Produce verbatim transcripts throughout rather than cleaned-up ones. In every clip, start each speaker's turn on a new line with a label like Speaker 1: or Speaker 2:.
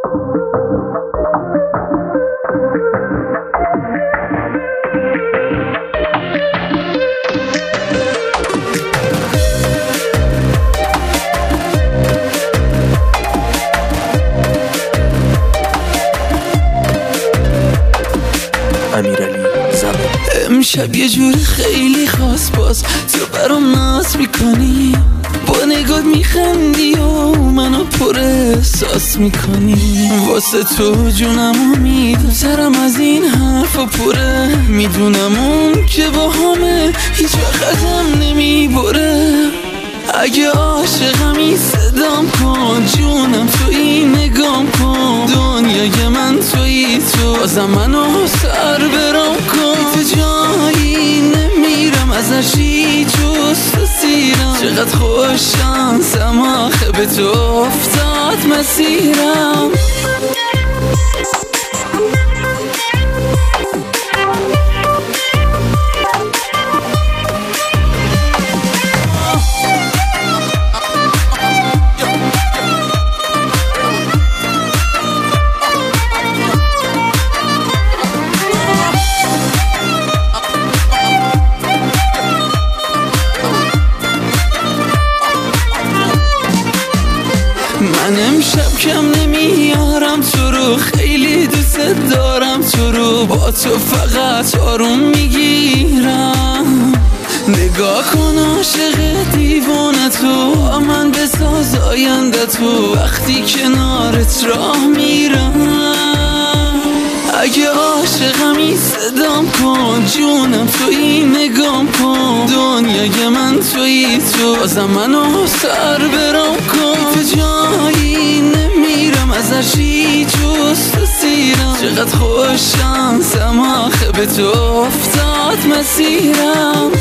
Speaker 1: امشب یه جور خیلی خاص باز تو برام ناز میکنی، با نگات میخندی و منو پر احساس میکنی. واسه تو جونمو میدم، سرم از این حرفا پره. میدونم اون که با همه هیچ وقت ازم نمیبره. اگه عاشقمی صدام کن، جونم توی نگام کن. دنیای من توی تو، بازم منو سر برام کن. تو جایی نمیرم ازشی جست و سیرم. چقدر خوش شانسم آخه به تو افتاد مسیرم. من امشب کم نمیارم تو رو، خیلی دوست دارم تو رو. با تو فقط آروم میگیرم. نگاه کن عاشق دیوانه تو، من بساز آینده تو. وقتی کنارت راه میرم. اگه عاشقمی صدام کن، جونم توی نگام کن. دنیای من توی تو، بازم منو سر برام کن. تو جایی نمیرم ازشی جست و سیرم. چقدر خوش شانسم آخه به تو افتاد مسیرم.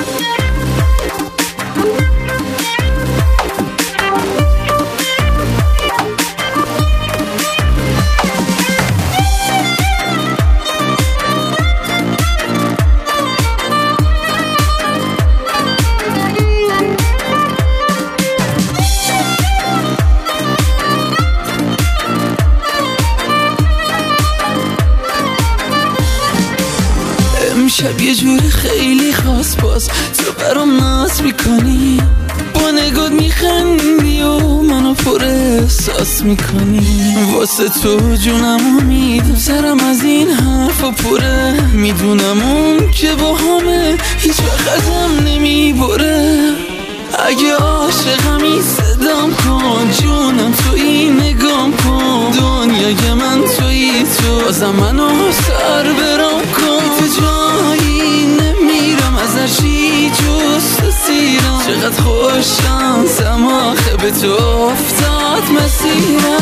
Speaker 1: امشب یه جور خیلی خاص باز تو برام ناز میکنی، با نگات میخندی و منو پر احساس میکنی. واسه تو جونمو میدم، سرم از این حرفا پره. میدونم اون که با همه هیچ وقت ازم نمیبره. اگه عاشقمی صدام کن، جونم توی نگام کن. دنیای من توی تو، بازم منو سر برام کن. تو جایی نمیرم ازشی جست و سیرم. چقدر خوش شانسم آخه به تو افتاد مسیرم.